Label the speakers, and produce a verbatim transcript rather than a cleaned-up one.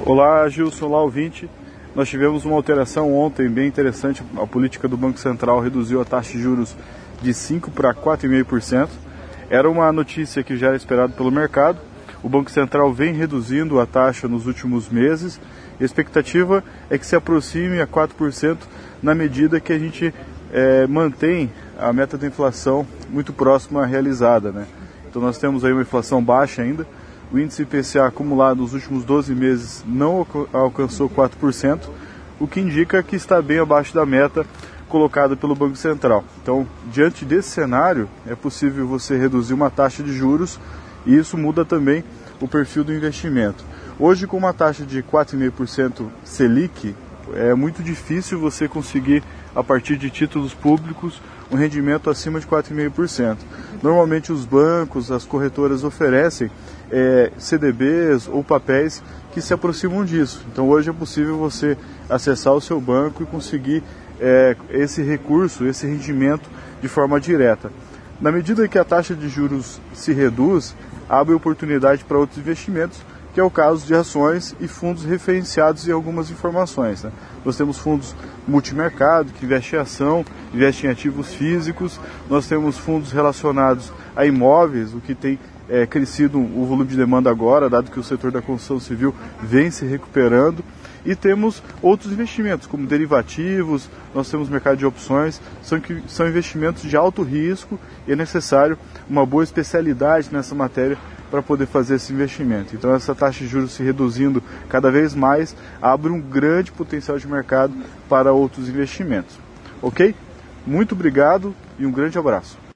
Speaker 1: Olá, Gilson, olá, ouvinte. Nós tivemos uma alteração ontem bem interessante. A política do Banco Central reduziu a taxa de juros de cinco por cento para quatro vírgula cinco por cento. Era uma notícia que já era esperada pelo mercado. O Banco Central vem reduzindo a taxa nos últimos meses. A expectativa é que se aproxime a quatro por cento na medida que a gente é, mantém a meta da inflação muito próxima à realizada, né? Então nós temos aí uma inflação baixa ainda. O índice I P C A acumulado nos últimos doze meses não alcançou quatro por cento, o que indica que está bem abaixo da meta colocada pelo Banco Central. Então, diante desse cenário, é possível você reduzir uma taxa de juros e isso muda também o perfil do investimento. Hoje, com uma taxa de quatro vírgula cinco por cento Selic, é muito difícil você conseguir, a partir de títulos públicos, um rendimento acima de quatro vírgula cinco por cento. Normalmente os bancos, as corretoras oferecem é, C D Bs ou papéis que se aproximam disso. Então hoje é possível você acessar o seu banco e conseguir é, esse recurso, esse rendimento de forma direta. Na medida que a taxa de juros se reduz, abre oportunidade para outros investimentos, que é o caso de ações e fundos referenciados em algumas informações, né? Nós temos fundos multimercado, que investem em ação, investem em ativos físicos. Nós temos fundos relacionados a imóveis, o que tem é, crescido o volume de demanda agora, dado que o setor da construção civil vem se recuperando. E temos outros investimentos, como derivativos, nós temos mercado de opções, são, que, são investimentos de alto risco e é necessário uma boa especialidade nessa matéria para poder fazer esse investimento. Então essa taxa de juros se reduzindo cada vez mais abre um grande potencial de mercado para outros investimentos. Ok? Muito obrigado e um grande abraço.